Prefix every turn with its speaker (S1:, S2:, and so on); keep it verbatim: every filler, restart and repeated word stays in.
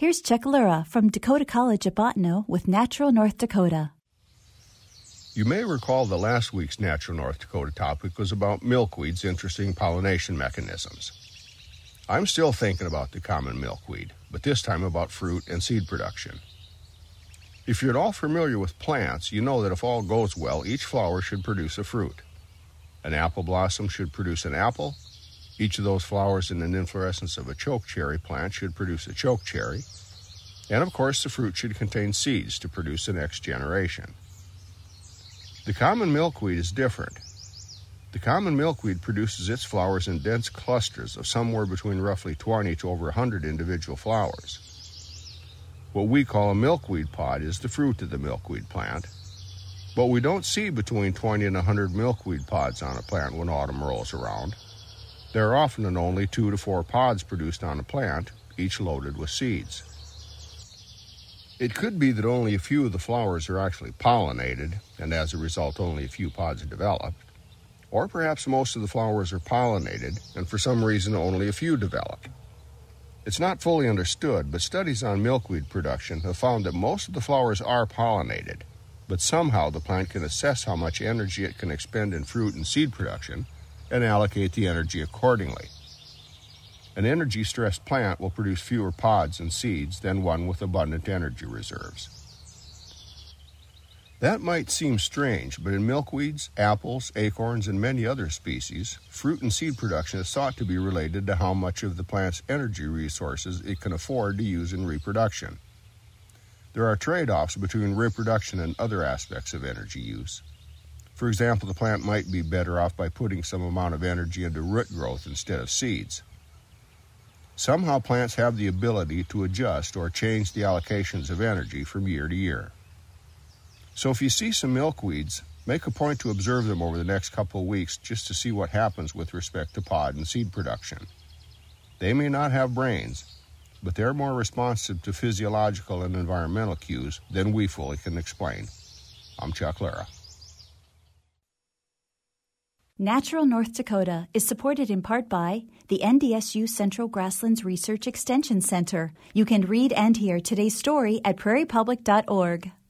S1: Here's Chuck Lura from Dakota College at Bottineau with Natural North Dakota.
S2: You may recall that last week's Natural North Dakota topic was about milkweed's interesting pollination mechanisms. I'm still thinking about the common milkweed, but this time about fruit and seed production. If you're at all familiar with plants, you know that if all goes well, each flower should produce a fruit. An apple blossom should produce an apple. Each of those flowers in an inflorescence of a chokecherry plant should produce a chokecherry. And of course, the fruit should contain seeds to produce the next generation. The common milkweed is different. The common milkweed produces its flowers in dense clusters of somewhere between roughly twenty to over one hundred individual flowers. What we call a milkweed pod is the fruit of the milkweed plant, but we don't see between twenty and one hundred milkweed pods on a plant when autumn rolls around. There are often only two to four pods produced on a plant, each loaded with seeds. It could be that only a few of the flowers are actually pollinated, and as a result only a few pods are developed. Or perhaps most of the flowers are pollinated, and for some reason only a few develop. It's not fully understood, but studies on milkweed production have found that most of the flowers are pollinated, but somehow the plant can assess how much energy it can expend in fruit and seed production and allocate the energy accordingly. An energy-stressed plant will produce fewer pods and seeds than one with abundant energy reserves. That might seem strange, but in milkweeds, apples, acorns, and many other species, fruit and seed production is thought to be related to how much of the plant's energy resources it can afford to use in reproduction. There are trade-offs between reproduction and other aspects of energy use. For example, the plant might be better off by putting some amount of energy into root growth instead of seeds. Somehow plants have the ability to adjust or change the allocations of energy from year to year. So if you see some milkweeds, make a point to observe them over the next couple of weeks just to see what happens with respect to pod and seed production. They may not have brains, but they're more responsive to physiological and environmental cues than we fully can explain. I'm Chuck Lura.
S1: Natural North Dakota is supported in part by the N D S U Central Grasslands Research Extension Center. You can read and hear today's story at prairie public dot org.